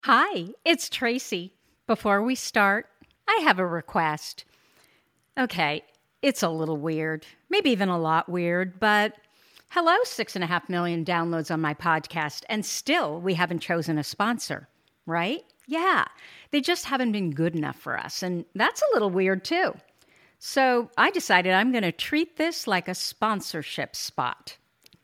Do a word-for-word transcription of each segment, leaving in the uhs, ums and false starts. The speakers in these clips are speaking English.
Hi, it's Tracy. Before we start, I have a request. Okay, it's a little weird, maybe even a lot weird, but hello, six and a half million downloads on my podcast, and still we haven't chosen a sponsor, right? Yeah, they just haven't been good enough for us, and that's a little weird too. So I decided I'm going to treat this like a sponsorship spot.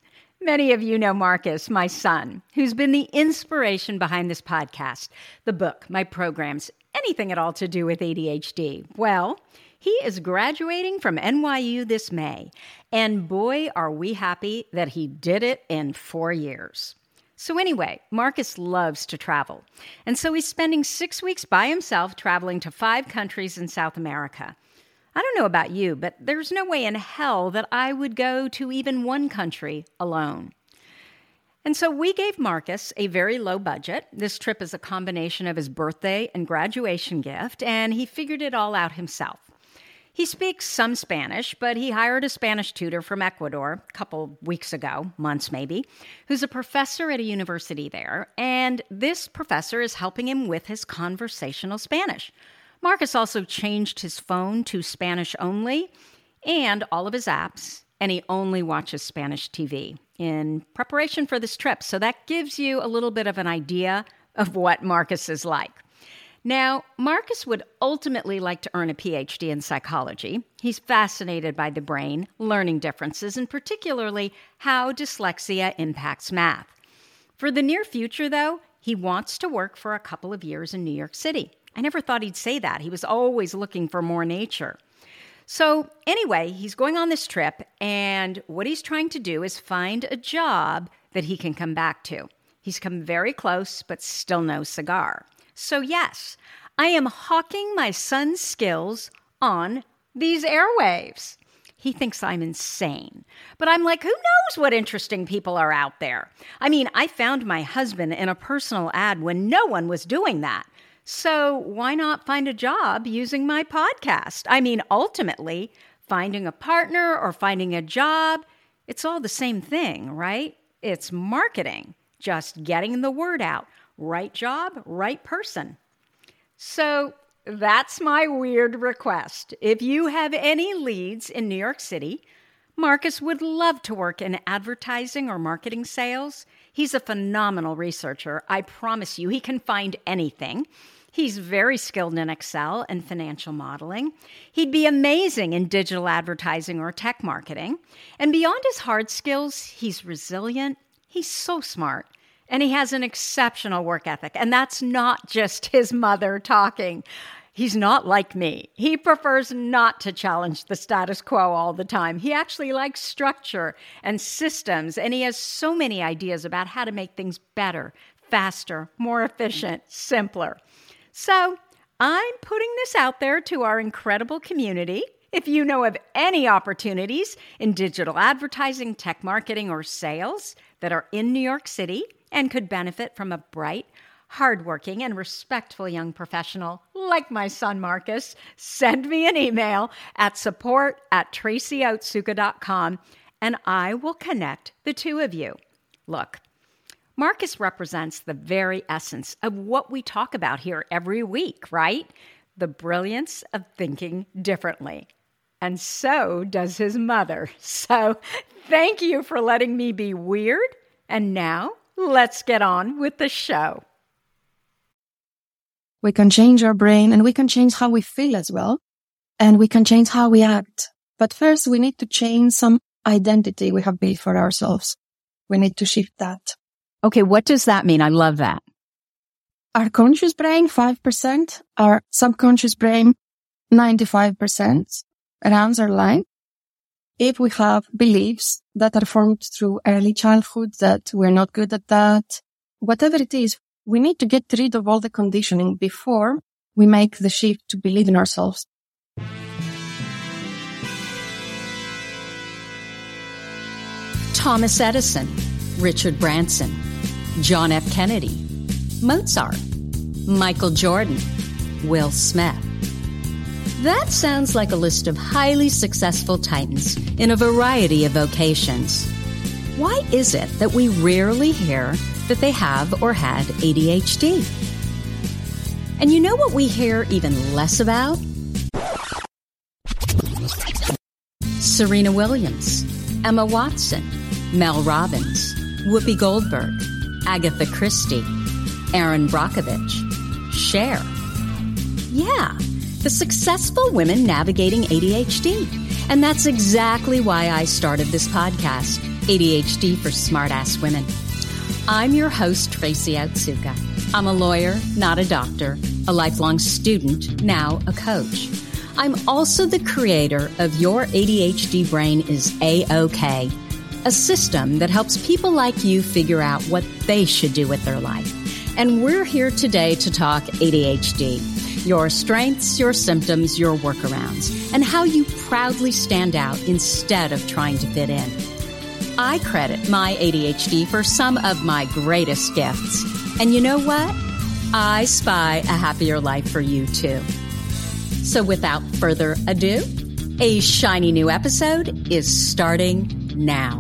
Many of you know Marcus, my son, who's been the inspiration behind this podcast, the book, my programs, anything at all to do with A D H D. Well, he is graduating from N Y U this May, and boy, are we happy that he did it in four years. So anyway, Marcus loves to travel, and so he's spending six weeks by himself traveling to five countries in South America. I don't know about you, but there's no way in hell that I would go to even one country alone. And so we gave Marcus a very low budget. This trip is a combination of his birthday and graduation gift, and he figured it all out himself. He speaks some Spanish, but he hired a Spanish tutor from Ecuador a couple weeks ago, months maybe, who's a professor at a university there, and this professor is helping him with his conversational Spanish. Marcus also changed his phone to Spanish only and all of his apps, and he only watches Spanish T V in preparation for this trip. So that gives you a little bit of an idea of what Marcus is like. Now, Marcus would ultimately like to earn a P H D in psychology. He's fascinated by the brain, learning differences, and particularly how dyslexia impacts math. For the near future, though, he wants to work for a couple of years in New York City. I never thought he'd say that. He was always looking for more nature. So anyway, he's going on this trip, and what he's trying to do is find a job that he can come back to. He's come very close, but still no cigar. So yes, I am hawking my son's skills on these airwaves. He thinks I'm insane. But I'm like, who knows what interesting people are out there? I mean, I found my husband in a personal ad when no one was doing that. So why not find a job using my podcast? I mean, ultimately, finding a partner or finding a job, it's all the same thing, right? It's marketing, just getting the word out. Right job, right person. So that's my weird request. If you have any leads in New York City, Marcus would love to work in advertising or marketing sales. He's a phenomenal researcher. I promise you, he can find anything. He's very skilled in Excel and financial modeling. He'd be amazing in digital advertising or tech marketing. And beyond his hard skills, he's resilient. He's so smart. And he has an exceptional work ethic. And that's not just his mother talking. He's not like me. He prefers not to challenge the status quo all the time. He actually likes structure and systems. And he has so many ideas about how to make things better, faster, more efficient, simpler. So I'm putting this out there to our incredible community. If you know of any opportunities in digital advertising, tech marketing, or sales that are in New York City and could benefit from a bright, hardworking, and respectful young professional like my son Marcus, send me an email at support at tracy otsuka dot com and I will connect the two of you. Look, Marcus represents the very essence of what we talk about here every week, right? The brilliance of thinking differently. And so does his mother. So thank you for letting me be weird. And now let's get on with the show. We can change our brain and we can change how we feel as well. And we can change how we act. But first, we need to change some identity we have built for ourselves. We need to shift that. Okay, what does that mean? I love that. Our conscious brain, five percent. Our subconscious brain, ninety-five percent. Runs our life. If we have beliefs that are formed through early childhood, that we're not good at that, whatever it is, we need to get rid of all the conditioning before we make the shift to believe in ourselves. Thomas Edison, Richard Branson, John F. Kennedy, Mozart, Michael Jordan, Will Smith. That sounds like a list of highly successful titans in a variety of vocations. Why is it that we rarely hear that they have or had A D H D? And you know what we hear even less about? Serena Williams, Emma Watson, Mel Robbins, Whoopi Goldberg, Agatha Christie, Erin Brockovich, Cher. Yeah, the successful women navigating A D H D. And that's exactly why I started this podcast, A D H D for Smartass Women. I'm your host, Tracy Otsuka. I'm a lawyer, not a doctor, a lifelong student, now a coach. I'm also the creator of Your A D H D Brain is A-OK, a system that helps people like you figure out what they should do with their life. And we're here today to talk A D H D, your strengths, your symptoms, your workarounds, and how you proudly stand out instead of trying to fit in. I credit my A D H D for some of my greatest gifts. And you know what? I spy a happier life for you too. So without further ado, a shiny new episode is starting now.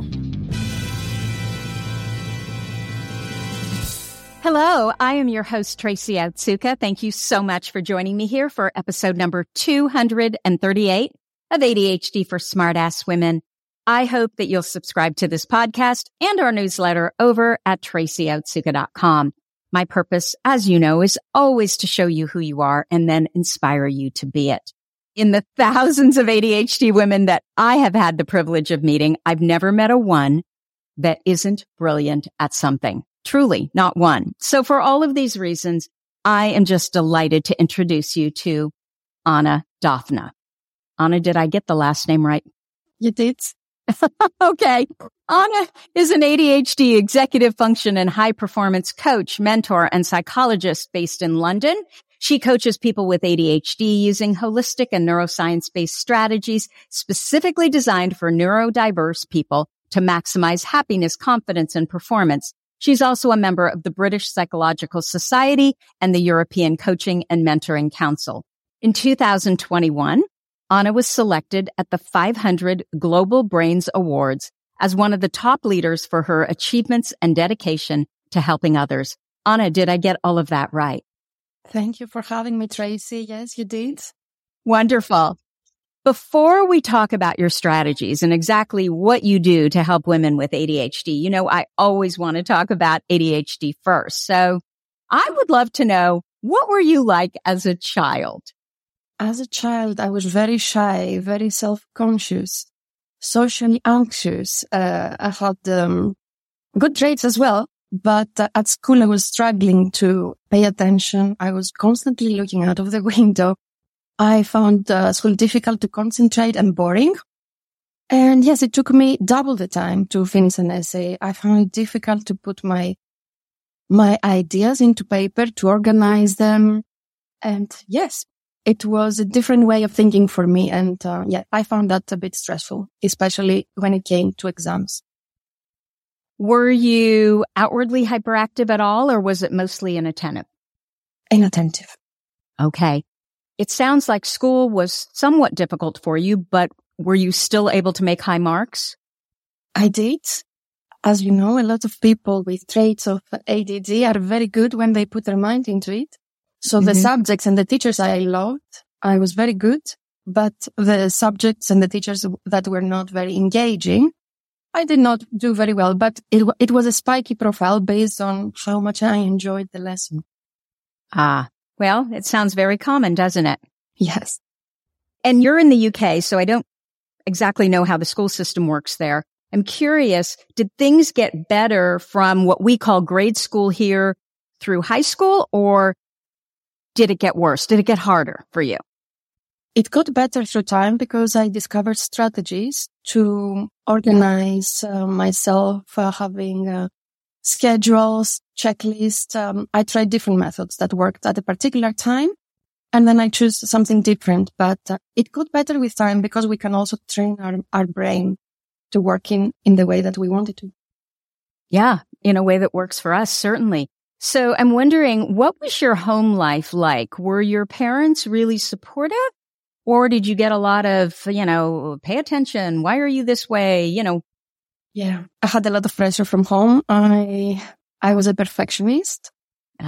Hello, I am your host, Tracy Otsuka. Thank you so much for joining me here for episode number two hundred thirty-eight of A D H D for Smartass Women. I hope that you'll subscribe to this podcast and our newsletter over at tracy otsuka dot com. My purpose, as you know, is always to show you who you are and then inspire you to be it. In the thousands of A D H D women that I have had the privilege of meeting, I've never met a one that isn't brilliant at something. Truly, not one. So for all of these reasons, I am just delighted to introduce you to Anna Dothna. Anna, did I get the last name right? You did. Okay. Anna is an A D H D executive function and high performance coach, mentor, and psychologist based in London. She coaches people with A D H D using holistic and neuroscience-based strategies specifically designed for neurodiverse people to maximize happiness, confidence, and performance. She's also a member of the British Psychological Society and the European Coaching and Mentoring Council. In two thousand twenty-one, Anna was selected at the five hundred Global Brains Awards as one of the top leaders for her achievements and dedication to helping others. Anna, did I get all of that right? Thank you for having me, Tracy. Yes, you did. Wonderful. Before we talk about your strategies and exactly what you do to help women with A D H D, you know, I always want to talk about A D H D first. So I would love to know, what were you like as a child? As a child, I was very shy, very self-conscious, socially anxious. Uh, I had um, good traits as well, but uh, at school I was struggling to pay attention. I was constantly looking out of the window. I found uh, school difficult to concentrate and boring. And yes, it took me double the time to finish an essay. I found it difficult to put my my ideas into paper, to organize them. And yes, it was a different way of thinking for me. And uh, yeah, I found that a bit stressful, especially when it came to exams. Were you outwardly hyperactive at all, or was it mostly inattentive? Inattentive. Okay. It sounds like school was somewhat difficult for you, but were you still able to make high marks? I did. As you know, a lot of people with traits of A D D are very good when they put their mind into it. So mm-hmm. the subjects and the teachers I loved, I was very good, but the subjects and the teachers that were not very engaging, I did not do very well, but it, it was a spiky profile based on how much I enjoyed the lesson. Ah, well, it sounds very common, doesn't it? Yes. And you're in the U K, so I don't exactly know how the school system works there. I'm curious, did things get better from what we call grade school here through high school, or did it get worse? Did it get harder for you? It got better through time because I discovered strategies to organize uh, myself, uh, having uh, schedules, checklists. Um, I tried different methods that worked at a particular time, and then I choose something different. But uh, it got better with time because we can also train our, our brain to work in, in the way that we want it to. Yeah, in a way that works for us, certainly. So I'm wondering, what was your home life like? Were your parents really supportive? Or did you get a lot of, you know, pay attention, why are you this way, you know? Yeah, I had a lot of pressure from home. I I was a perfectionist. Uh,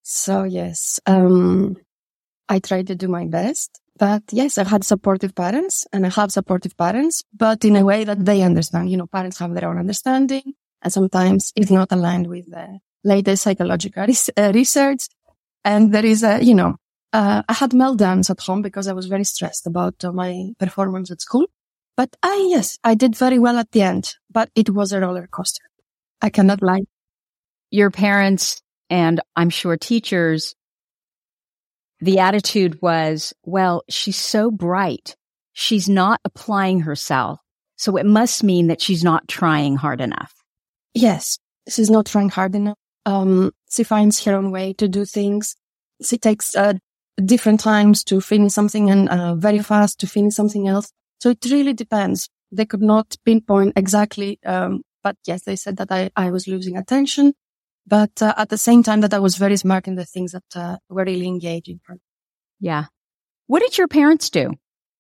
So yes, um, I tried to do my best. But yes, I had supportive parents and I have supportive parents, but in a way that they understand. You know, parents have their own understanding and sometimes it's not aligned with the latest psychological res- uh, research. And there is a, you know, uh, I had meltdowns at home because I was very stressed about uh, my performance at school. But I, yes, I did very well at the end, but it was a roller coaster. I cannot lie. Your parents and I'm sure teachers, the attitude was, well, she's so bright. She's not applying herself. So it must mean that she's not trying hard enough. Yes, she's not trying hard enough. Um, she finds her own way to do things. She takes uh, different times to finish something and uh, very fast to finish something else. So it really depends. They could not pinpoint exactly. Um, but yes, they said that I, I was losing attention. But uh, at the same time that I was very smart in the things that uh, were really engaging for me. Yeah. What did your parents do?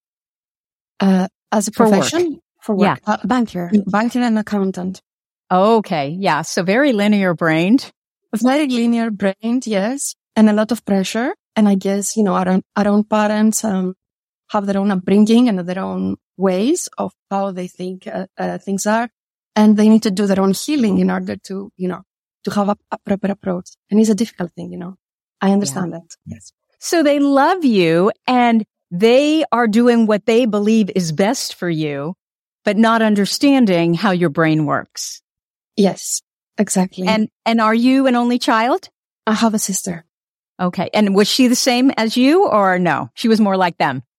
Uh, as a For profession? work. For work. Yeah. Uh, banker. Banker and accountant. Okay. Yeah. So very linear brained. Very linear brained, yes. And a lot of pressure. And I guess, you know, our own, our own parents um, have their own upbringing and their own ways of how they think uh, uh, things are. And they need to do their own healing in order to, you know, to have a, a proper approach. And it's a difficult thing, you know. I understand yeah. that. Yes. So they love you and they are doing what they believe is best for you, but not understanding how your brain works. Yes, exactly. And, and are you an only child? I have a sister. Okay. And was she the same as you or no? She was more like them.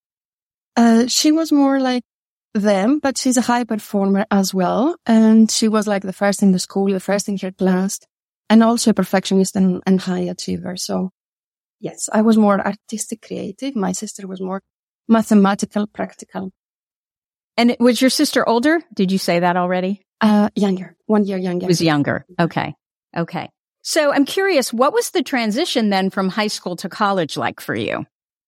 Uh, she was more like them, but she's a high performer as well. And she was like the first in the school, the first in her class. And also a perfectionist and, and high achiever. So yes, I was more artistic, creative. My sister was more mathematical, practical. And was your sister older? Did you say that already? Uh, younger, one year younger. Was younger. Okay. Okay. So I'm curious, what was the transition then from high school to college like for you?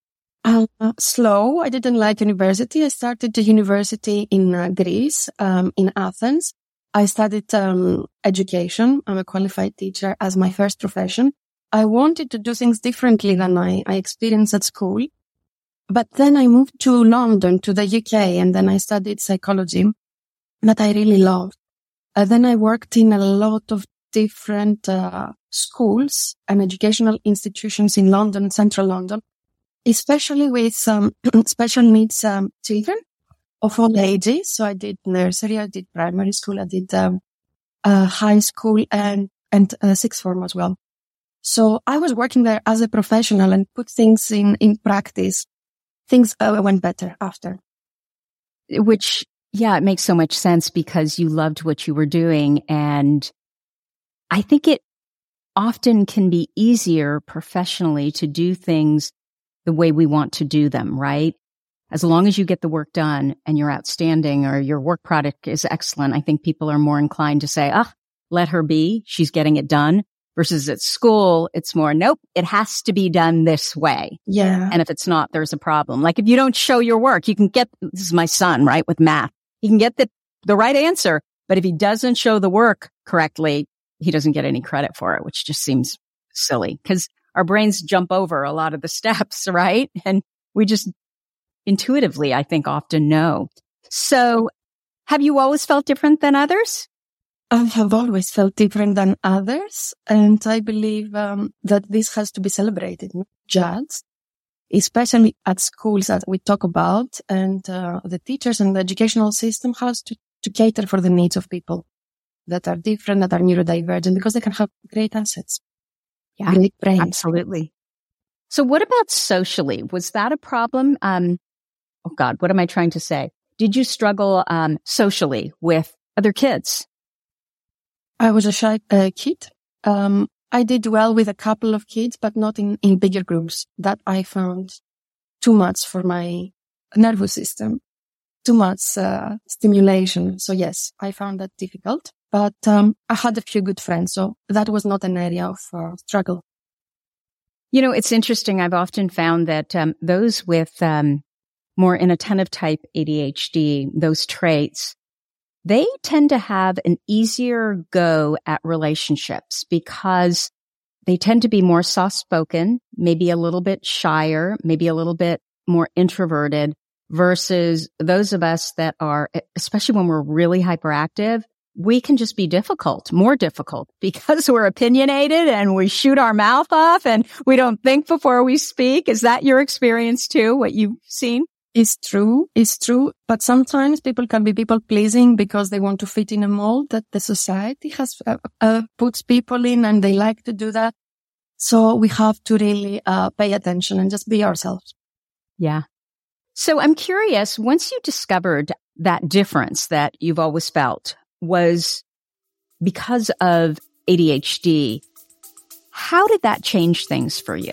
Uh, slow. I didn't like university. I started the university in uh, Greece, um, in Athens. I studied um, education. I'm a qualified teacher as my first profession. I wanted to do things differently than I, I experienced at school. But then I moved to London, to the U K, and then I studied psychology that I really loved. Uh, then I worked in a lot of different uh, schools and educational institutions in London, central London, especially with um, special needs um, children of all ages. So I did nursery, I did primary school, I did um, uh, high school and, and uh, sixth form as well. So I was working there as a professional and put things in, in practice. Things uh, went better after. Which, yeah, it makes so much sense because you loved what you were doing. And I think it often can be easier professionally to do things the way we want to do them, right? As long as you get the work done and you're outstanding or your work product is excellent, I think people are more inclined to say, ah, let her be. She's getting it done. Versus at school, it's more, nope, it has to be done this way. Yeah. And if it's not, there's a problem. Like if you don't show your work, you can get, this is my son, right, with math. He can get the, the right answer, but if he doesn't show the work correctly, he doesn't get any credit for it, which just seems silly because our brains jump over a lot of the steps, right? And we just intuitively, I think, often know. So have you always felt different than others? I have always felt different than others. And I believe um, that this has to be celebrated, not judged, especially at schools that we talk about. And uh, the teachers and the educational system has to, to cater for the needs of people that are different, that are neurodivergent, because they can have great assets. Yeah, great brains. Absolutely. So what about socially? Was that a problem? Um, oh God, what am I trying to say? Did you struggle um, socially with other kids? I was a shy uh, kid. Um, I did well with a couple of kids, but not in, in bigger groups. That I found too much for my nervous system, too much uh, stimulation. So yes, I found that difficult, but um, I had a few good friends. So that was not an area of uh, struggle. You know, it's interesting. I've often found that um, those with um, more inattentive type A D H D, those traits, they tend to have an easier go at relationships because they tend to be more soft-spoken, maybe a little bit shyer, maybe a little bit more introverted versus those of us that are, especially when we're really hyperactive, we can just be difficult, more difficult because we're opinionated and we shoot our mouth off and we don't think before we speak. Is that your experience too, what you've seen? It's true. It's true. But sometimes people can be people pleasing because they want to fit in a mold that the society has uh, uh, puts people in, and they like to do that. So we have to really uh, pay attention and just be ourselves. Yeah. So I'm curious, once you discovered that difference that you've always felt was because of A D H D, how did that change things for you?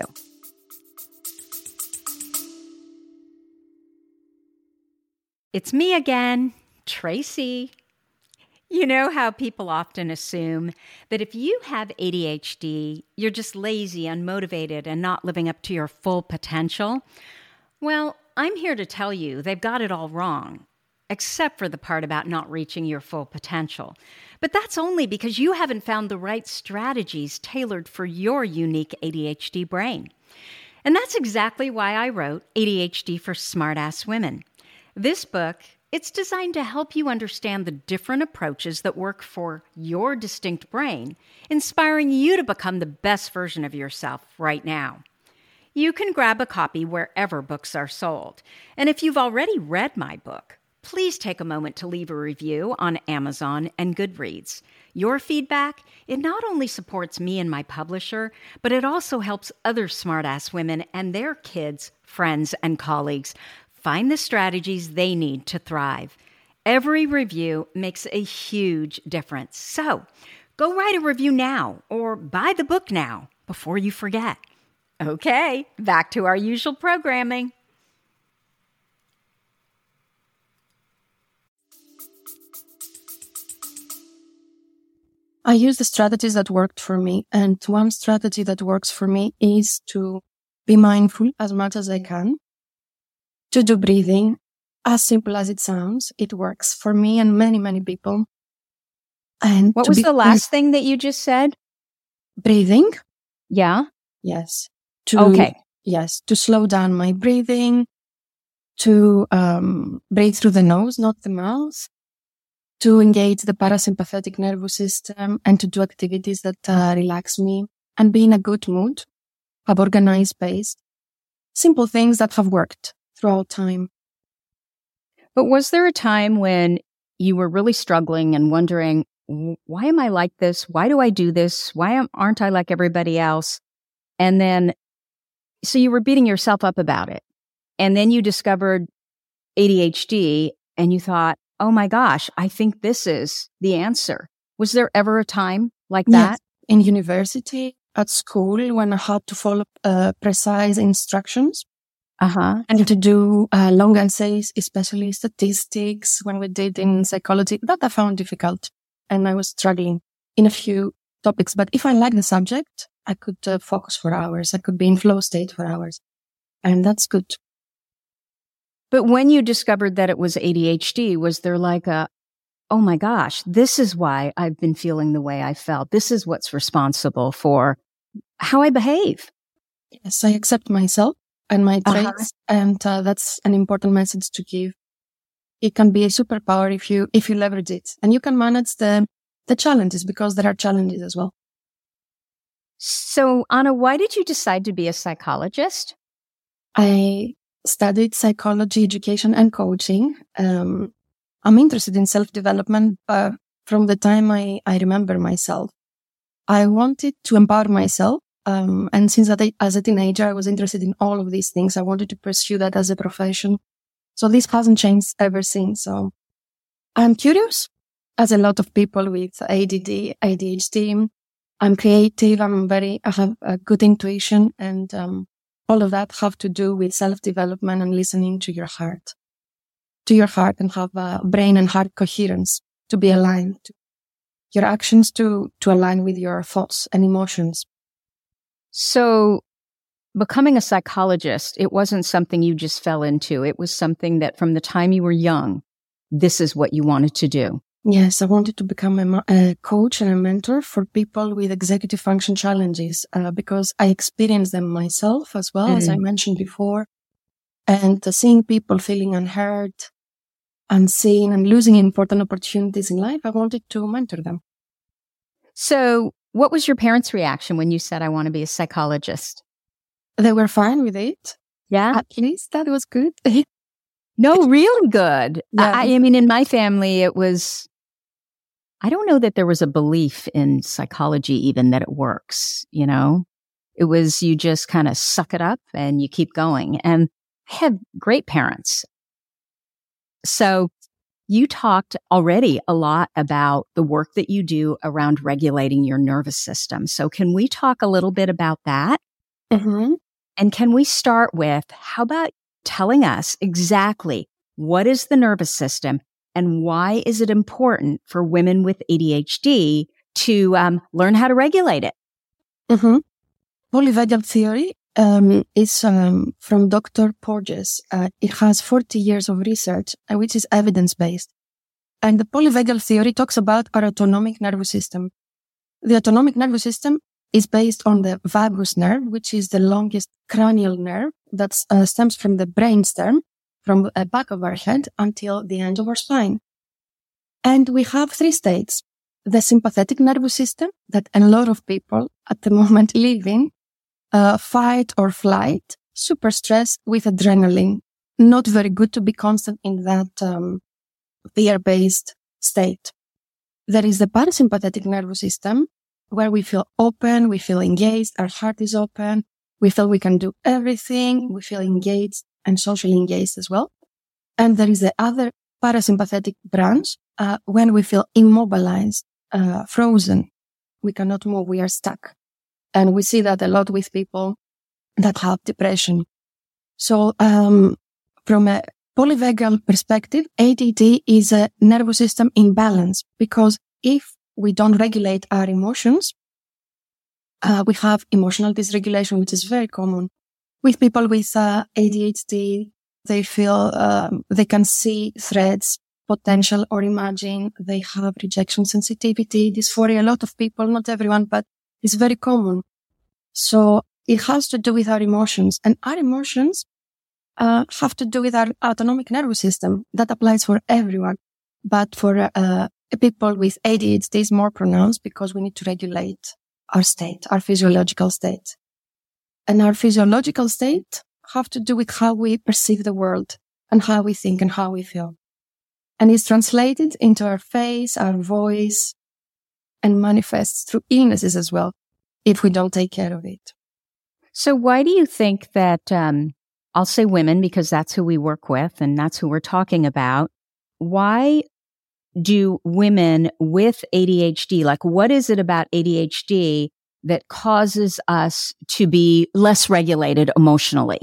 It's me again, Tracy. You know how people often assume that if you have A D H D, you're just lazy, unmotivated, and not living up to your full potential? Well, I'm here to tell you they've got it all wrong, except for the part about not reaching your full potential. But that's only because you haven't found the right strategies tailored for your unique A D H D brain. And that's exactly why I wrote A D H D for Smartass Women. This book, it's designed to help you understand the different approaches that work for your distinct brain, inspiring you to become the best version of yourself right now. You can grab a copy wherever books are sold. And if you've already read my book, please take a moment to leave a review on Amazon and Goodreads. Your feedback, it not only supports me and my publisher, but it also helps other smartass women and their kids, friends, and colleagues find the strategies they need to thrive. Every review makes a huge difference. So go write a review now or buy the book now before you forget. Okay, back to our usual programming. I use the strategies that worked for me. And one strategy that works for me is to be mindful as much as I can, to do breathing. As simple as it sounds, it works for me and many, many people. And what was the last thing that you just said? Breathing. Yeah. Yes. To, okay. Yes. To slow down my breathing, to um, breathe through the nose, not the mouth, to engage the parasympathetic nervous system, and to do activities that uh, relax me and be in a good mood, have organized space. Simple things that have worked throughout time. But was there a time when you were really struggling and wondering, why am I like this? Why do I do this? Why am, aren't I like everybody else? And then, so you were beating yourself up about it. And then you discovered A D H D and you thought, oh my gosh, I think this is the answer. Was there ever a time like that? Yes. In university, at school, when I had to follow uh, precise instructions. Uh-huh. And to do uh, long essays, especially statistics, when we did in psychology, that I found difficult. And I was struggling in a few topics. But if I like the subject, I could uh, focus for hours. I could be in flow state for hours. And that's good. But when you discovered that it was A D H D, was there like a, oh my gosh, this is why I've been feeling the way I felt. This is what's responsible for how I behave. Yes, I accept myself and my traits. Uh-huh. And uh, that's an important message to give. It can be a superpower if you, if you leverage it, and you can manage the, the challenges, because there are challenges as well. So Anna, why did you decide to be a psychologist? I studied psychology, education, and coaching. Um, I'm interested in self-development, but from the time I, I remember myself, I wanted to empower myself. Um, and since that I, as a teenager, I was interested in all of these things. I wanted to pursue that as a profession. So this hasn't changed ever since. So I'm curious, as a lot of people with A D D, A D H D. I'm creative. I'm very, I have a good intuition, and um, all of that have to do with self-development and listening to your heart, to your heart, and have a brain and heart coherence to be aligned, to your actions to, to align with your thoughts and emotions. So becoming a psychologist, it wasn't something you just fell into. It was something that from the time you were young, this is what you wanted to do. Yes, I wanted to become a, a coach and a mentor for people with executive function challenges uh, because I experienced them myself as well, mm-hmm. as I mentioned before. And uh, seeing people feeling unheard, unseen, and losing important opportunities in life, I wanted to mentor them. So what was your parents' reaction when you said, I want to be a psychologist? They were fine with it. Yeah? At least that was good. No, really good. Yeah. I, I mean, in my family, it was, I don't know that there was a belief in psychology even that it works, you know? It was you just kind of suck it up and you keep going. And I have great parents. So you talked already a lot about the work that you do around regulating your nervous system. So can we talk a little bit about that? Mm-hmm. And can we start with, how about telling us exactly what is the nervous system and why is it important for women with A D H D to um, learn how to regulate it? Mm-hmm. Polyvagal theory um, is um, from Doctor Porges. Uh, it has forty years of research, uh, which is evidence-based. And the polyvagal theory talks about our autonomic nervous system. The autonomic nervous system is based on the vagus nerve, which is the longest cranial nerve that uh, stems from the brainstem, from the back of our head until the end of our spine. And we have three states. The sympathetic nervous system that a lot of people at the moment live in, uh, fight or flight, super stress with adrenaline. Not very good to be constant in that um, fear-based state. There is the parasympathetic nervous system, where we feel open, we feel engaged, our heart is open, we feel we can do everything, we feel engaged and socially engaged as well. And there is the other parasympathetic branch, uh, when we feel immobilized, uh, frozen. We cannot move, we are stuck. And we see that a lot with people that have depression. So, um, from a polyvagal perspective, A D D is a nervous system imbalance, because if we don't regulate our emotions, uh, we have emotional dysregulation, which is very common with people with uh, A D H D. They feel um, they can see threats, potential, or imagine. They have rejection sensitivity, dysphoria. A lot of people, not everyone, but it's very common. So it has to do with our emotions, and our emotions uh, have to do with our autonomic nervous system. That applies for everyone, but for uh, people with A D H D is more pronounced because we need to regulate our state, our physiological state. And our physiological state have to do with how we perceive the world and how we think and how we feel. And it's translated into our face, our voice, and manifests through illnesses as well, if we don't take care of it. So why do you think that, um, I'll say women because that's who we work with and that's who we're talking about. Why do women with A D H D, like what is it about A D H D that causes us to be less regulated emotionally?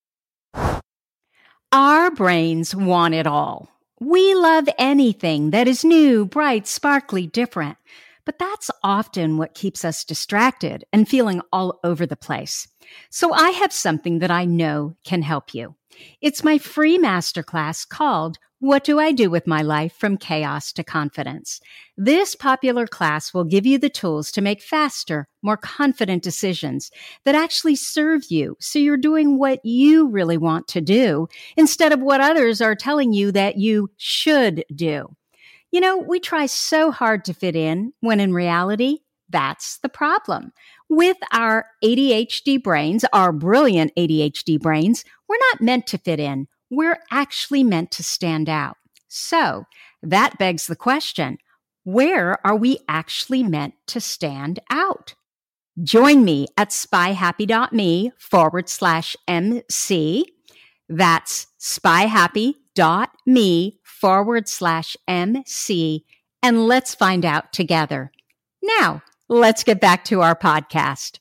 Our brains want it all. We love anything that is new, bright, sparkly, different. But that's often what keeps us distracted and feeling all over the place. So I have something that I know can help you. It's my free masterclass called What Do I Do with My Life from Chaos to Confidence? This popular class will give you the tools to make faster, more confident decisions that actually serve you so you're doing what you really want to do instead of what others are telling you that you should do. You know, we try so hard to fit in when in reality, that's the problem. With our A D H D brains, our brilliant A D H D brains, we're not meant to fit in. We're actually meant to stand out. So that begs the question, where are we actually meant to stand out? Join me at spyhappy.me forward slash MC. That's spyhappy.me forward slash MC. And let's find out together. Now, let's get back to our podcast.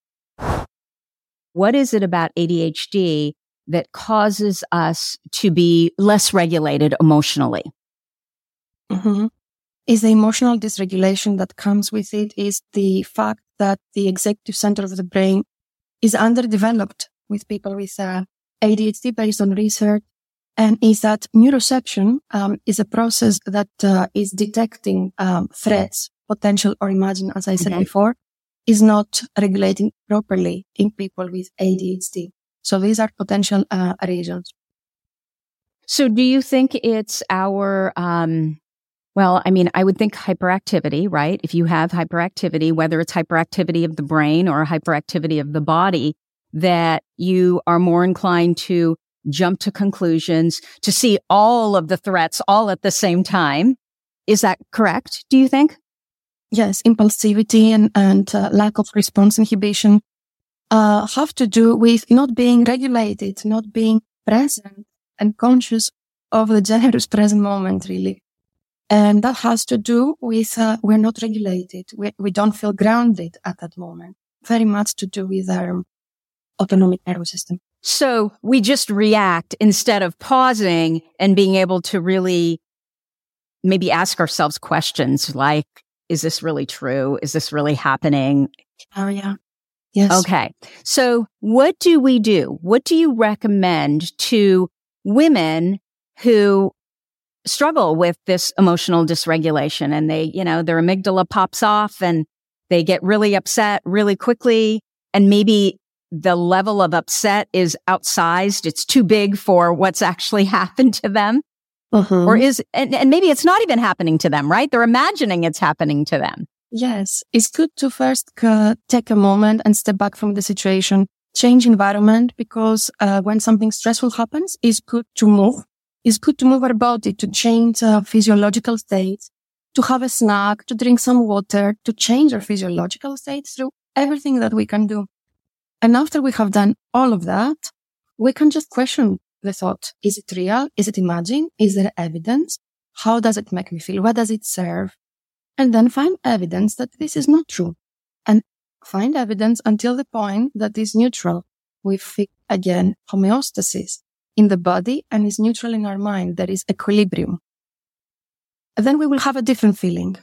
What is it about A D H D that causes us to be less regulated emotionally? Mm-hmm. Is the emotional dysregulation that comes with it is the fact that the executive center of the brain is underdeveloped with people with uh, A D H D based on research. And is that neuroception um, is a process that uh, is detecting um, threats, potential or imagined, as I said Okay. before, is not regulating properly in people with A D H D. So these are potential uh, regions. So do you think it's our, um, well, I mean, I would think hyperactivity, right? If you have hyperactivity, whether it's hyperactivity of the brain or hyperactivity of the body, that you are more inclined to jump to conclusions, to see all of the threats all at the same time. Is that correct, do you think? Yes, impulsivity and, and uh, lack of response inhibition uh, have to do with not being regulated, not being present and conscious of the generous present moment, really. And that has to do with uh, we're not regulated. We, we don't feel grounded at that moment. Very much to do with our autonomic nervous system. So we just react instead of pausing and being able to really maybe ask ourselves questions like, is this really true? Is this really happening? Oh, yeah. Yes. Okay. So what do we do? What do you recommend to women who struggle with this emotional dysregulation and they, you know, their amygdala pops off and they get really upset really quickly, and maybe the level of upset is outsized. It's too big for what's actually happened to them. Uh-huh. Or is, and, and maybe it's not even happening to them, right? They're imagining it's happening to them. Yes. It's good to first uh, take a moment and step back from the situation, change environment, because uh, when something stressful happens, it's good to move. It's good to move our body, to change uh, physiological states, to have a snack, to drink some water, to change our physiological states through everything that we can do. And after we have done all of that, we can just question the thought. Is it real? Is it imagined? Is there evidence? How does it make me feel? What does it serve? And then find evidence that this is not true. And find evidence until the point that is neutral. We feel, again, homeostasis in the body and is neutral in our mind. There is equilibrium. And then we will have a different feeling.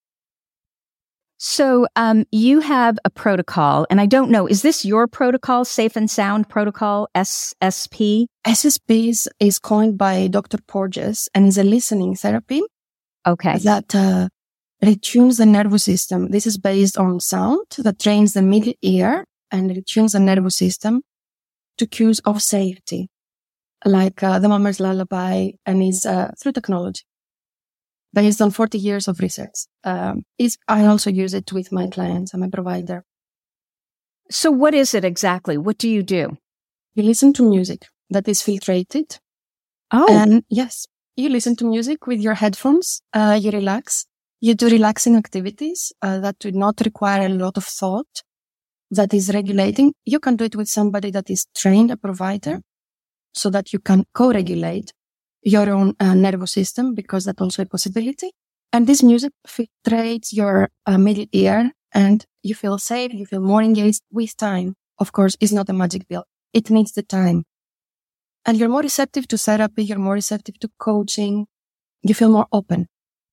So um, you have a protocol, and I don't know, is this your protocol, Safe and Sound Protocol, S S P? S S P is, is coined by Doctor Porges and is a listening therapy. Okay. That uh, retunes the nervous system. This is based on sound that trains the middle ear and retunes the nervous system to cues of safety, like uh, the Mummer's Lullaby, and is uh, through technology. Based on forty years of research. Um, is I also use it with my clients. I'm a provider. So what is it exactly? What do you do? You listen to music that is filtrated. Oh. And yes, you listen to music with your headphones. Uh, you relax. You do relaxing activities uh, that do not require a lot of thought, that is regulating. You can do it with somebody that is trained, a provider, so that you can co-regulate your own uh, nervous system, because that's also a possibility. And this music filtrates your uh, middle ear and you feel safe, you feel more engaged with time. Of course, it's not a magic pill. It needs the time. And you're more receptive to therapy, you're more receptive to coaching, you feel more open.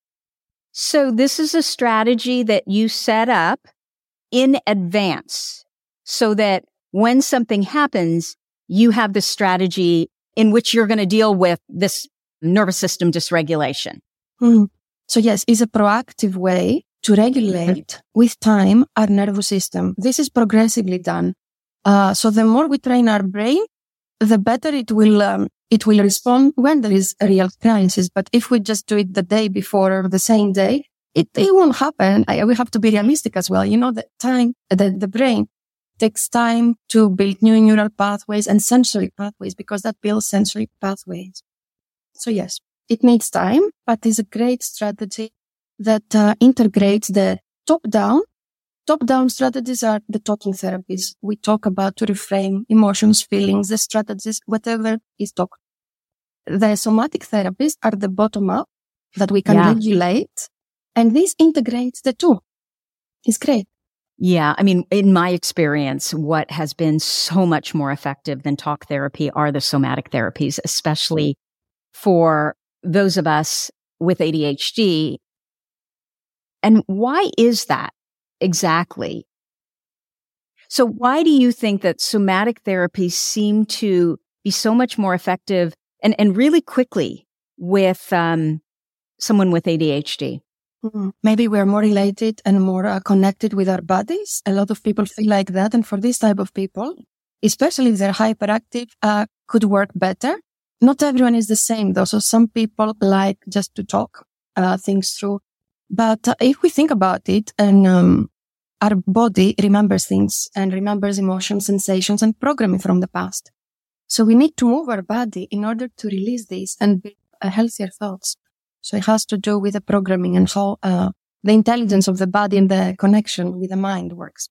So this is a strategy that you set up in advance so that when something happens, you have the strategy in which you're going to deal with this nervous system dysregulation. Mm. So yes, it's a proactive way to regulate with time our nervous system. This is progressively done. Uh, so the more we train our brain, the better it will, um, it will respond when there is a real crisis. But if we just do it the day before or the same day, it, it won't happen. I, we have to be realistic as well. You know, the time, the, the brain takes time to build new neural pathways and sensory pathways, because that builds sensory pathways. So yes, it needs time, but it's a great strategy that uh, integrates the top-down. Top-down strategies are the talking therapies. We talk about to reframe emotions, feelings, the strategies, whatever is talked. The somatic therapies are the bottom-up that we can Yeah. regulate, and this integrates the two. It's great. Yeah. I mean, in my experience, what has been so much more effective than talk therapy are the somatic therapies, especially for those of us with A D H D. And why is that exactly? So why do you think that somatic therapies seem to be so much more effective and, and really quickly with um, someone with A D H D? Mm. Maybe we're more related and more uh, connected with our bodies. A lot of people feel like that. And for this type of people, especially if they're hyperactive, uh, could work better. Not everyone is the same though. So some people like just to talk uh, things through. But uh, if we think about it, and um, our body remembers things and remembers emotions, sensations, and programming from the past. So we need to move our body in order to release these and build uh, healthier thoughts. So it has to do with the programming and how uh, the intelligence of the body and the connection with the mind works.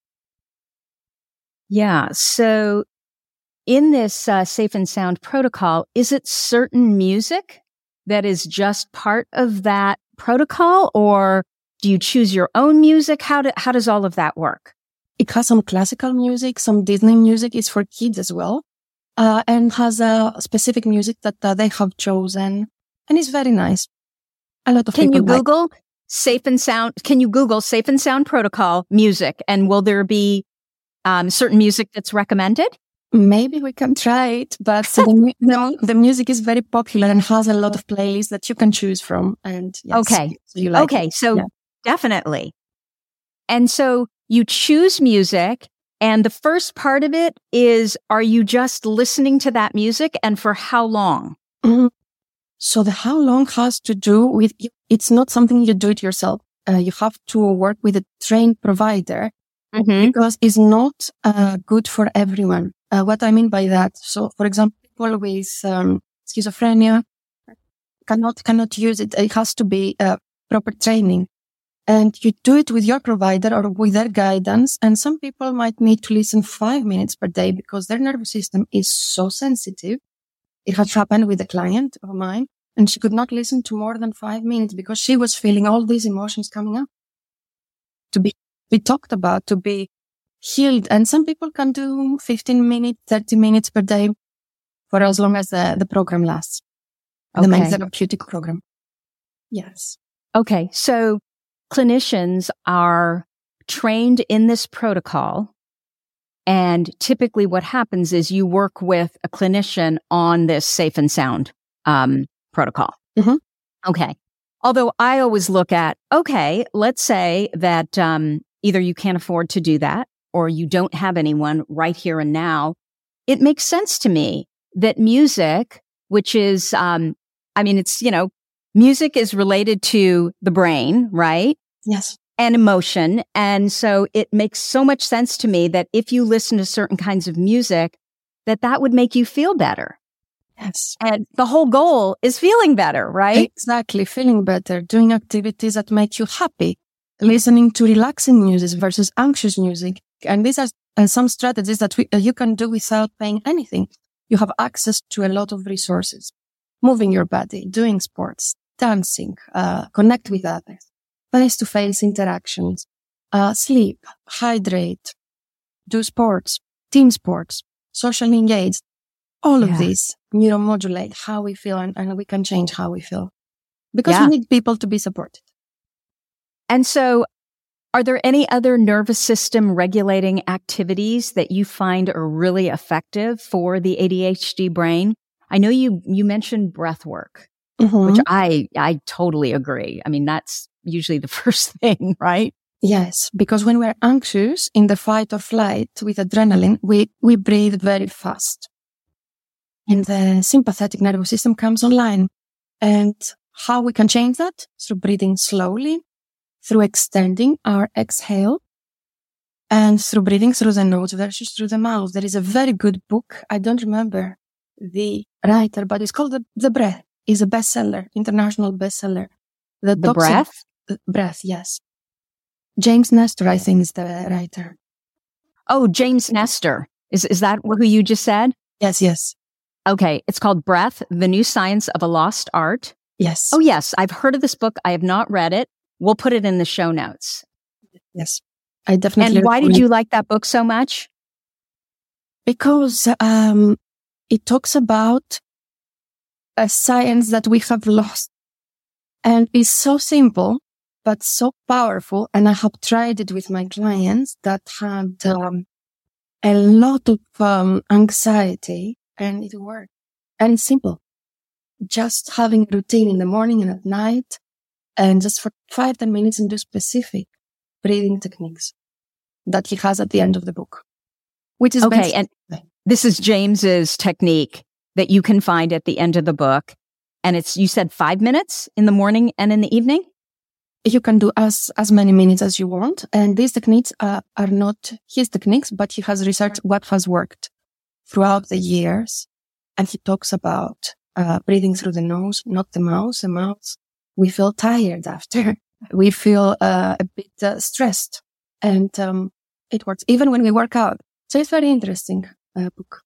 Yeah. So in this uh, Safe and Sound protocol, is it certain music that is just part of that protocol, or do you choose your own music? How do, how does all of that work? It has some classical music, some Disney music is for kids as well, uh, and has a specific music that uh, they have chosen, and it's very nice. A lot of Can people you like- Google Safe and Sound? Can you Google Safe and Sound protocol music, and will there be um, certain music that's recommended? Maybe we can try it, but so the, the, the music is very popular and has a lot of playlists that you can choose from. And yes, okay, so you like okay, it. so yeah. Definitely. And so you choose music, and the first part of it is, are you just listening to that music, and for how long? Mm-hmm. So the how long has to do with, it's not something you do it yourself. Uh, you have to work with a trained provider mm-hmm. because it's not uh, good for everyone. Uh, what I mean by that, so for example, people with um, schizophrenia cannot cannot use it. It has to be uh, proper training. And you do it with your provider or with their guidance. And some people might need to listen five minutes per day because their nervous system is so sensitive. It had happened with a client of mine, and she could not listen to more than five minutes because she was feeling all these emotions coming up to be, be talked about, to be healed. And some people can do fifteen minutes, thirty minutes per day for as long as the, the program lasts. Okay. The main therapeutic program. Yes. Okay. So clinicians are trained in this protocol. And typically what happens is you work with a clinician on this Safe and Sound um, protocol. Mm-hmm. Okay. Although I always look at, okay, let's say that um, either you can't afford to do that or you don't have anyone right here and now. It makes sense to me that music, which is, um, I mean, it's, you know, music is related to the brain, right? Yes. And emotion. And so it makes so much sense to me that if you listen to certain kinds of music, that that would make you feel better. Yes. And the whole goal is feeling better, right? Exactly. Feeling better, doing activities that make you happy, listening to relaxing music versus anxious music. And these are uh, some strategies that we, uh, you can do without paying anything. You have access to a lot of resources. Moving your body, doing sports, dancing, uh, connect with others. Face-to-face interactions, uh, sleep, hydrate, do sports, team sports, socially engaged. All yeah. of these neuromodulate how we feel, and, and we can change how we feel because yeah. we need people to be supported. And so are there any other nervous system regulating activities that you find are really effective for the A D H D brain? I know you, you mentioned breath work. Mm-hmm. Which I, I totally agree. I mean, that's usually the first thing, right? Yes, because when we're anxious in the fight or flight with adrenaline, we, we breathe very fast. And the sympathetic nervous system comes online. And how we can change that? Through breathing slowly, through extending our exhale, and through breathing through the nose versus through the mouth. There is a very good book. I don't remember the writer, but it's called The, the Breath. Is a bestseller, international bestseller. The, the Breath? Of, uh, breath, yes. James Nestor, I think, is the writer. Oh, James Nestor. Is is that who you just said? Yes, yes. Okay. It's called Breath, The New Science of a Lost Art. Yes. Oh, yes. I've heard of this book. I have not read it. We'll put it in the show notes. Yes. I definitely. And why did you like that book so much? Because um, it talks about a science that we have lost, and it's so simple but so powerful. And I have tried it with my clients that had um, a lot of um, anxiety, and it worked. And it's simple. just having a routine in the morning and at night, and just for five, ten minutes and do specific breathing techniques that he has at the end of the book. Which is okay, and this is James's technique that you can find at the end of the book. And it's, you said five minutes in the morning and in the evening? You can do as, as many minutes as you want. And these techniques uh, are not his techniques, but he has researched what has worked throughout the years. And he talks about uh, breathing through the nose, not the mouth. The mouth, we feel tired after. We feel uh, a bit uh, stressed. And um, it works even when we work out. So it's very interesting uh, book.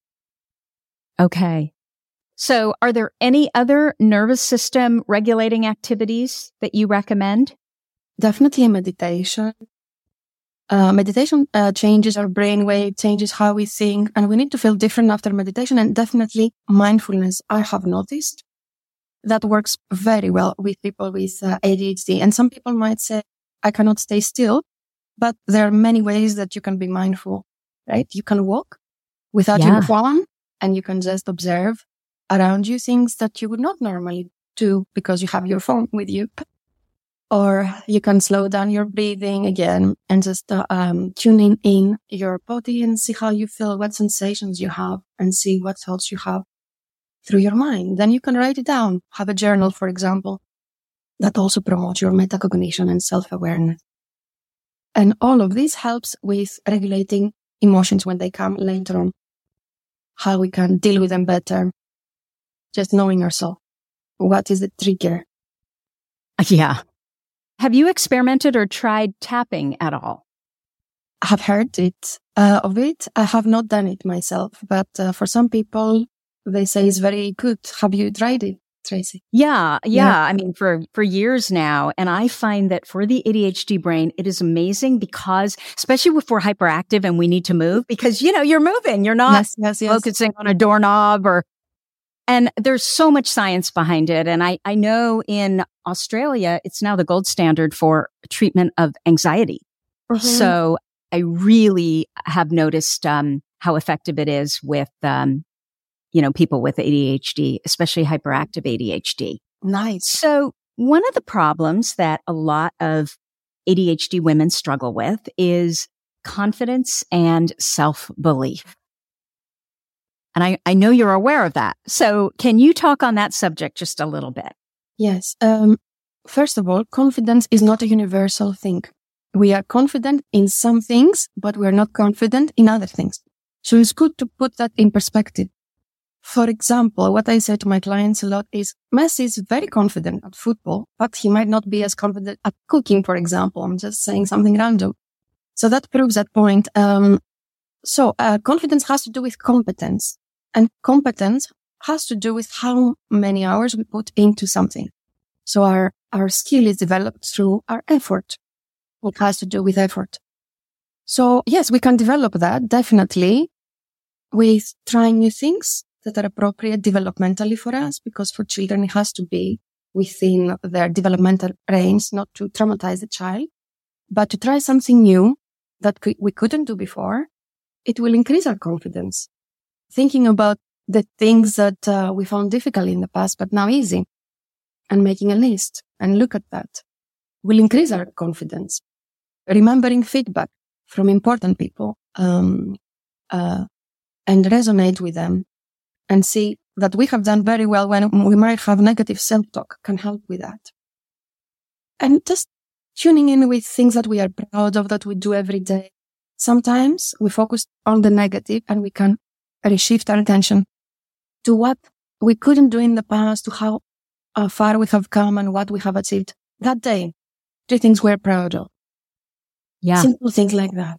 Okay. So are there any other nervous system regulating activities that you recommend? Definitely meditation. Uh, meditation uh, changes our brainwave, changes how we think, and we need to feel different after meditation. And definitely mindfulness, I have noticed that works very well with people with uh, A D H D. And some people might say, I cannot stay still, but there are many ways that you can be mindful, right? You can walk without yeah. your phone, and you can just observe around you things that you would not normally do because you have your phone with you. Or you can slow down your breathing again and just uh, um, tuning in your body and see how you feel, what sensations you have, and see what thoughts you have through your mind. Then you can write it down. Have a journal, for example, that also promotes your metacognition and self-awareness. And all of this helps with regulating emotions when they come later on, how we can deal with them better. Just knowing ourselves. What is the trigger? Yeah. Have you experimented or tried tapping at all? I have heard it uh, of it. I have not done it myself, but uh, for some people, they say it's very good. Have you tried it, Tracy? Yeah, yeah. Yeah. I mean, for, for years now. And I find that for the A D H D brain, it is amazing because, especially if we're hyperactive and we need to move, because, you know, you're moving. You're not yes, yes, yes. focusing on a doorknob or, and there's so much science behind it. And I, I know in Australia, it's now the gold standard for treatment of anxiety. Mm-hmm. So I really have noticed um, how effective it is with, um, you know, people with A D H D, especially hyperactive A D H D. Nice. So one of the problems that a lot of A D H D women struggle with is confidence and self-belief. And I, I know you're aware of that. So can you talk on that subject just a little bit? Yes. Um, first of all, confidence is not a universal thing. We are confident in some things, but we're not confident in other things. So it's good to put that in perspective. For example, what I say to my clients a lot is Messi is very confident at football, but he might not be as confident at cooking, for example. I'm just saying something random. So that proves that point. Um, so uh, confidence has to do with competence. And competence has to do with how many hours we put into something. So our, our skill is developed through our effort. It has to do with effort. So yes, we can develop that definitely with trying new things that are appropriate developmentally for us, because for children, it has to be within their developmental range, not to traumatize the child, but to try something new that we couldn't do before. It will increase our confidence. Thinking about the things that uh, we found difficult in the past, but now easy, and making a list and look at that will increase our confidence. Remembering feedback from important people, um, uh, and resonate with them and see that we have done very well when we might have negative self-talk can help with that. And just tuning in with things that we are proud of, that we do every day. Sometimes we focus on the negative and we can reshift our attention to what we couldn't do in the past, to how uh, far we have come and what we have achieved that day. Three things we're proud of. Yeah. Simple things like that.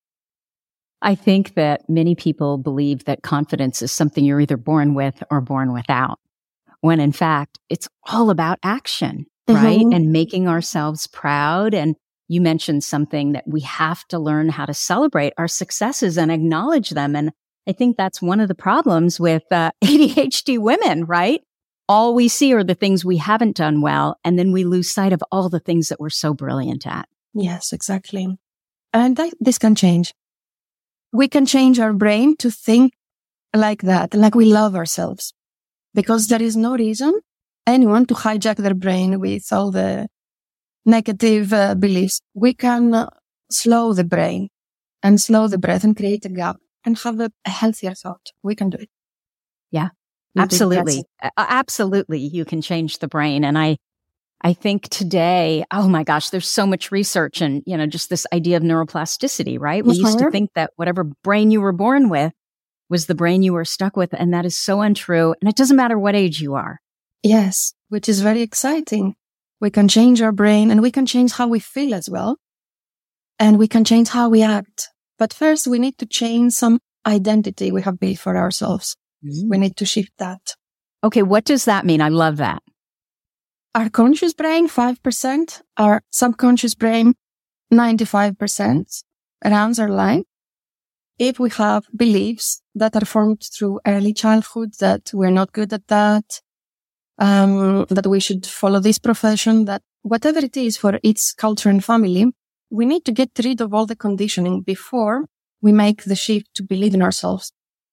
I think that many people believe that confidence is something you're either born with or born without, when in fact, it's all about action, mm-hmm. right? And making ourselves proud. And you mentioned something that we have to learn how to celebrate our successes and acknowledge them. And I think that's one of the problems with uh, A D H D women, right? All we see are the things we haven't done well, and then we lose sight of all the things that we're so brilliant at. Yes, exactly. And that, this can change. We can change our brain to think like that, like we love ourselves. because there is no reason anyone to hijack their brain with all the negative uh, beliefs. We can uh, slow the brain and slow the breath and create a gap and have a, a healthier thought. We can do it. Yeah, absolutely. Uh, absolutely. You can change the brain. And I, I think today, oh my gosh, there's so much research and, you know, just this idea of neuroplasticity, right? We used to think that whatever brain you were born with was the brain you were stuck with. And that is so untrue. And it doesn't matter what age you are. Yes, which is very exciting. We can change our brain and we can change how we feel as well. And we can change how we act. But first, we need to change some identity we have built for ourselves. Mm-hmm. We need to shift that. Okay, what does that mean? I love that. Our conscious brain, five percent. Our subconscious brain, ninety-five percent. Runs our life. If we have beliefs that are formed through early childhood, that we're not good at that, um, that we should follow this profession, that whatever it is for its culture and family, we need to get rid of all the conditioning before we make the shift to believe in ourselves.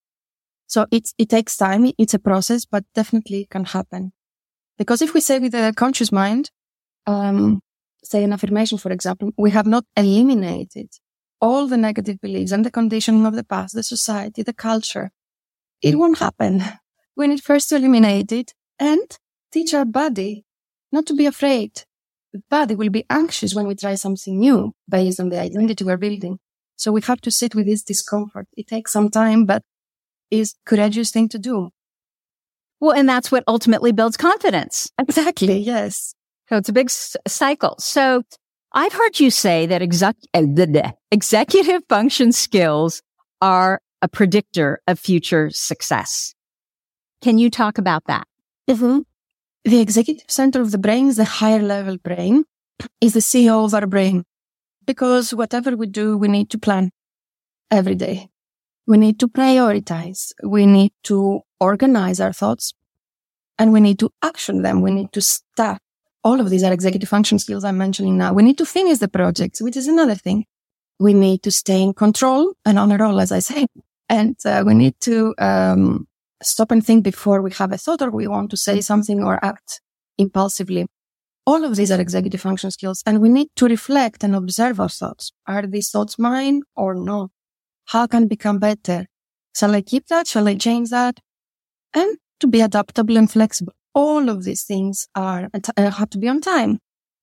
So it's, it takes time. It's a process, but definitely can happen. Because if we say with a conscious mind, um, say an affirmation, for example, we have not eliminated all the negative beliefs and the conditioning of the past, the society, the culture. It won't happen. We need first to eliminate it and teach our body not to be afraid. The body will be anxious when we try something new based on the identity we're building. So we have to sit with this discomfort. It takes some time, but it's a courageous thing to do. Well, and that's what ultimately builds confidence. Exactly, yes. So it's a big s- cycle. So I've heard you say that exec- executive function skills are a predictor of future success. Can you talk about that? Mm-hmm. The executive center of the brain is the higher level brain, is the C E O of our brain. Because whatever we do, we need to plan every day. We need to prioritize. We need to organize our thoughts and we need to action them. We need to start. All of these are executive function skills I'm mentioning now. We need to finish the projects, which is another thing. We need to stay in control and on a roll, as I say. And uh, we need to um, stop and think before we have a thought or we want to say something or act impulsively. All of these are executive function skills. And we need to reflect and observe our thoughts. Are these thoughts mine or no? How can I become better? Shall I keep that? Shall I change that? And to be adaptable and flexible. All of these things are uh, have to be on time.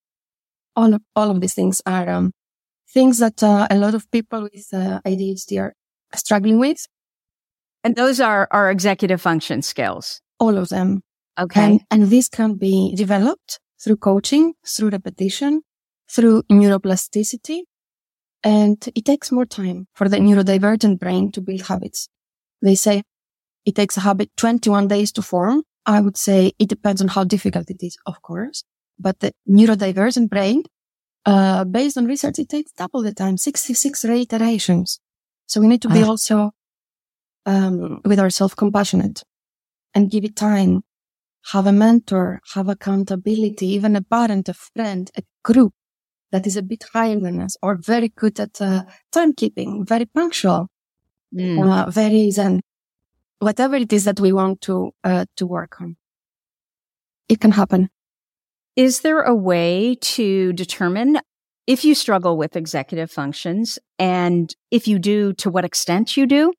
All of, all of these things are um, things that uh, a lot of people with uh, A D H D are struggling with. And those are our executive function skills. All of them. Okay. And, and this can be developed through coaching, through repetition, through neuroplasticity. And it takes more time for the neurodivergent brain to build habits. They say it takes a habit twenty-one days to form. I would say it depends on how difficult it is, of course. But the neurodivergent brain, uh, based on research, it takes double the time, sixty-six reiterations. So we need to be ah. also um, with ourselves compassionate and give it time. Have a mentor, have accountability, even a parent, a friend, a group that is a bit higher than us or very good at uh, timekeeping, very punctual, mm. uh, very zen. Whatever it is that we want to uh, to work on, it can happen. Is there a way to determine if you struggle with executive functions, and if you do, to what extent you do?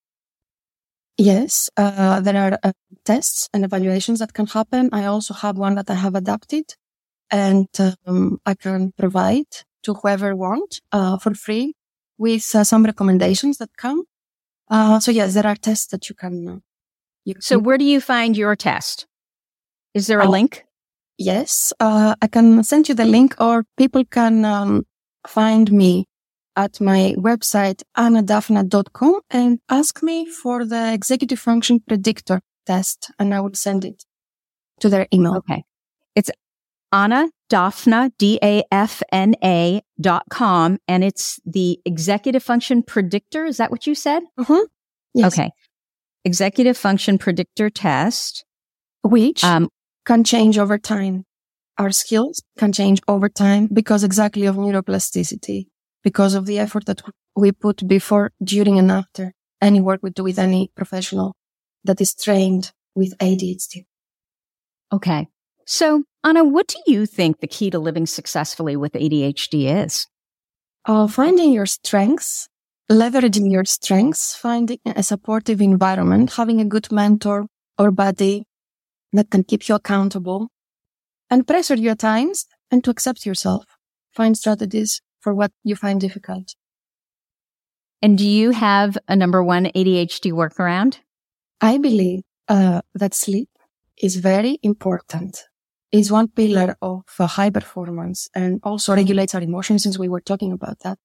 Yes, uh, there are uh, tests and evaluations that can happen. I also have one that I have adapted, and um, I can provide to whoever wants uh, for free with uh, some recommendations that come. Uh, so yes, there are tests that you can. Uh, you so can... where do you find your test? Is there a uh, link? Yes, uh, I can send you the link, or people can um, find me at my website, anna daphna dot com, and ask me for the executive function predictor test, and I will send it to their email. Okay. It's Anna Daphna, D A F N A dot com, and it's the executive function predictor. Is that what you said? Mm-hmm. Yes. Okay. Executive function predictor test. Which um, can change over time. Our skills can change over time because exactly of neuroplasticity, because of the effort that we put before, during, and after any work we do with any professional that is trained with A D H D. Okay. So, Anna, what do you think the key to living successfully with A D H D is? Uh, finding your strengths, leveraging your strengths, finding a supportive environment, having a good mentor or buddy that can keep you accountable and pressure you at times, and to accept yourself. Find strategies for what you find difficult. And do you have a number one A D H D workaround? I believe uh, that sleep is very important. It's one pillar of uh, high performance and also regulates our emotions, since we were talking about that.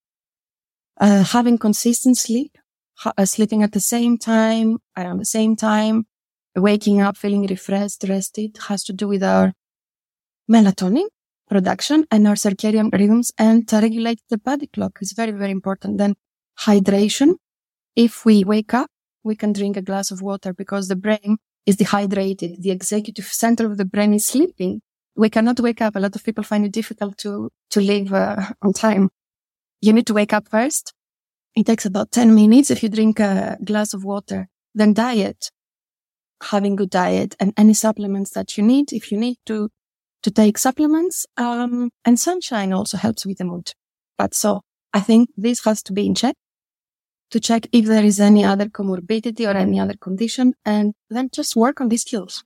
Uh, having consistent sleep, ha- uh, sleeping at the same time, around the same time, waking up feeling refreshed, rested, has to do with our melatonin production and our circadian rhythms, and to regulate the body clock is very, very important. Then hydration. If we wake up, we can drink a glass of water because the brain is dehydrated. The executive center of the brain is sleeping. We cannot wake up. A lot of people find it difficult to, to live uh, on time. You need to wake up first. It takes about ten minutes if you drink a glass of water. Then diet, having good diet and any supplements that you need. If you need to, to take supplements, um, and sunshine also helps with the mood. But so I think this has to be in check, to check if there is any other comorbidity or any other condition, and then just work on these skills.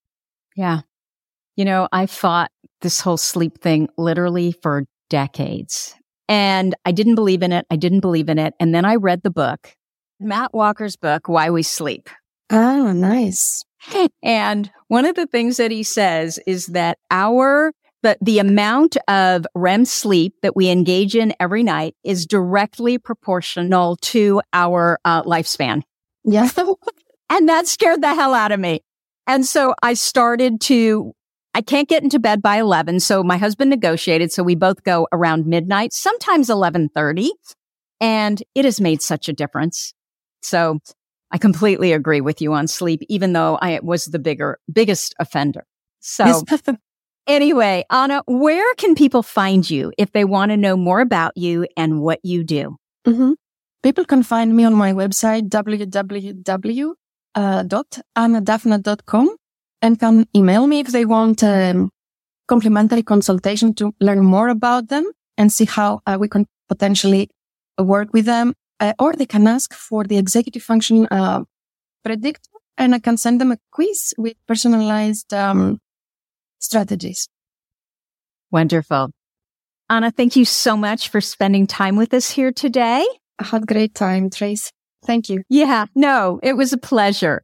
Yeah. You know, I fought this whole sleep thing literally for decades, and I didn't believe in it. I didn't believe in it. And then I read the book, Matt Walker's book, Why We Sleep. Oh, nice. And one of the things that he says is that our But the amount of R E M sleep that we engage in every night is directly proportional to our uh, lifespan. Yeah. And that scared the hell out of me. And so I started to, I can't get into bed by eleven. So my husband negotiated. So we both go around midnight, sometimes eleven thirty. And it has made such a difference. So I completely agree with you on sleep, even though I was the bigger, biggest offender. So anyway, Anna, where can people find you if they want to know more about you and what you do? Mm-hmm. People can find me on my website, w w w dot anna daphna dot com, and can email me if they want a um, complimentary consultation to learn more about them and see how uh, we can potentially work with them. Uh, or they can ask for the executive function uh, predictor, and I can send them a quiz with personalized um, strategies. Wonderful. Anna, thank you so much for spending time with us here today. I had a great time, Trace. Thank you. Yeah, no, it was a pleasure.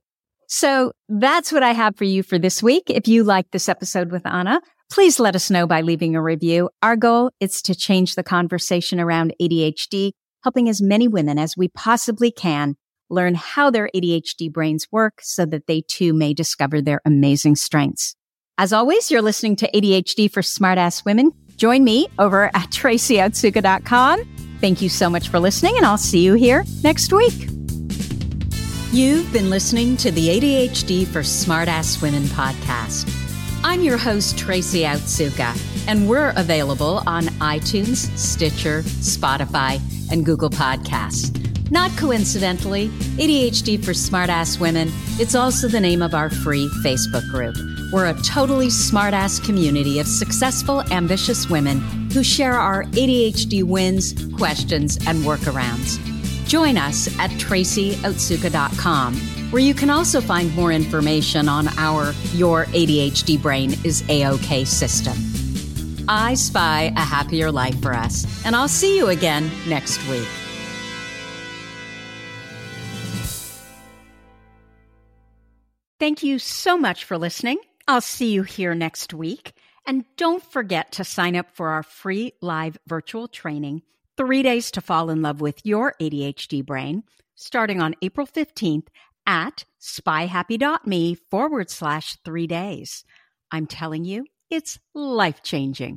So that's what I have for you for this week. If you liked this episode with Anna, please let us know by leaving a review. Our goal is to change the conversation around A D H D, helping as many women as we possibly can learn how their A D H D brains work so that they too may discover their amazing strengths. As always, you're listening to A D H D for Smartass Women. Join me over at tracy otsuka dot com. Thank you so much for listening, and I'll see you here next week. You've been listening to the A D H D for Smartass Women podcast. I'm your host, Tracy Otsuka, and we're available on iTunes, Stitcher, Spotify, and Google Podcasts. Not coincidentally, A D H D for Smartass Women, it's also the name of our free Facebook group. We're a totally smartass community of successful, ambitious women who share our A D H D wins, questions, and workarounds. Join us at tracy otsuka dot com, where you can also find more information on our Your A D H D Brain is A-OK system. I spy a happier life for us, and I'll see you again next week. Thank you so much for listening. I'll see you here next week. And don't forget to sign up for our free live virtual training, Three Days to Fall in Love with Your A D H D Brain, starting on April fifteenth at spyhappy.me forward slash three days. I'm telling you, it's life-changing.